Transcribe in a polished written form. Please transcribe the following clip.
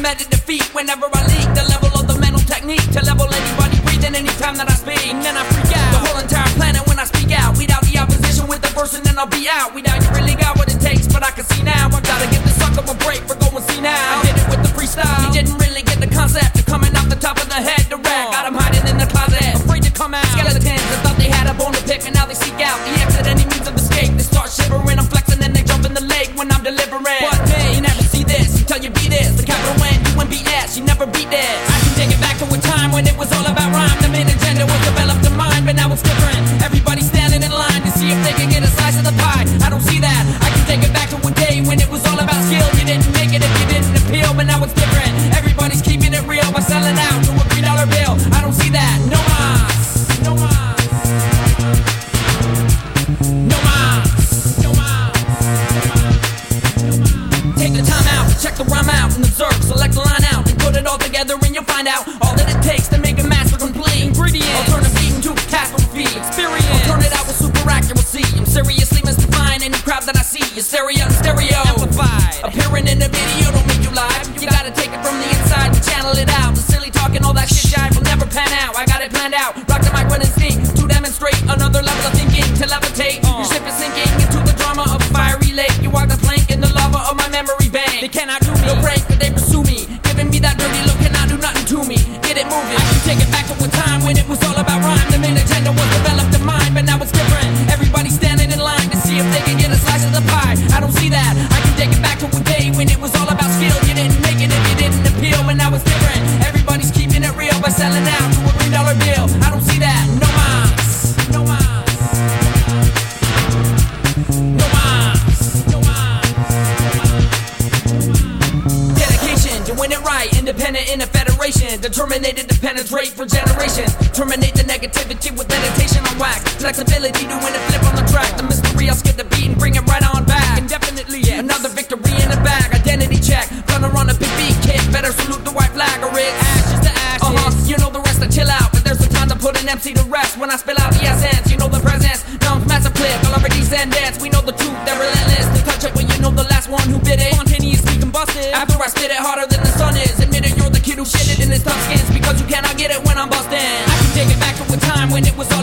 met a defeat whenever I leak the level of the mental technique to level anybody breathing anytime that I speak. And then I freak out the whole entire planet when I speak out. Without the opposition with the verse and then I'll be out. Without you really got what it takes, but I can see now. I gotta give this sucker a break for going see now. I did it with the freestyle. He didn't really get the concept of coming off the top of the head direct. Got him hiding in the closet, afraid to come out. Skeletons, I thought they had a bone to pick, and now they seek out the exit, any means of escape. They start shivering, I'm flexing, and they jump in the lake when I'm delivering. But hey, you never see this until you be this. The capital N, U-N-B-S, you never beat this. I can take it back to a time when it was all about rhyme. The main agenda was developed in mind, but now it's different. Everybody's standing in line to see if they can get a slice of the pie. I don't see that. I can take it back to a day when it was all about skill. You didn't make it if you didn't appeal, but now it's different. Everybody's keeping it real by selling out to a $3 bill. I don't see that. No mas. No mas. No mas. No mas. Take the time out, check the rhyme out and observe. Select the line out and put it all together and you'll find out all that it takes to make a master complete. Ingredients. I'll turn a beat into catastrophe. Experience. I'll turn it out with super accuracy. I'm seriously mystifying any crowd that I see. Your stereo amplified. Appearing in the video don't make you live. You gotta take it from the inside and channel it out. The silly talking, all that shit jive will never pan out. I got it planned out. Rock the mic with instinct to demonstrate another level of thinking to levitate. Your ship is sinking into the drama of a fiery lake. You are the plank in the lava of my memory bank. They cannot do me. No break, but they pursue me. Giving me that dirty look cannot do nothing to me. Get it moving. I can take it back to a time when it was all about rhyme. The main agenda was developed in mind, but now it's different. Everybody's standing in line to see if they can get a slice of the pie. I don't see that. I can take it back to a day when it was all about skill. You didn't make it if you didn't appeal, but now it's different. Everybody's keeping it real by selling out to a $3 bill. I don't see that. No mas. No mas. No mas. No mas. Dedication to win it right. Independent in a federation. Determined to penetrate for generations. Terminate the negativity with meditation on wax. Flexibility to win a flip on the track. The mystery, I'll skip the beat and bring it right on back. Indefinitely, yeah. Another victory in the bag. Identity check. Gonna run a big beat kick. Better salute the white flag or it's ashes to ashes. You know the rest, I chill out. But there's a time to put an MC to rest. When I spill out the essence, you know the presence. Numbs, massive clip. I'll already send dance. We know the truth, they're relentless. To touch it when you know the last one who bit it. Spontaneously combusted. After I spit it harder than the sun is. Admit it, you're the kid who shit it in his tough skins. Because you cannot get it when I'm bustin'. I can take it back to a time when it was all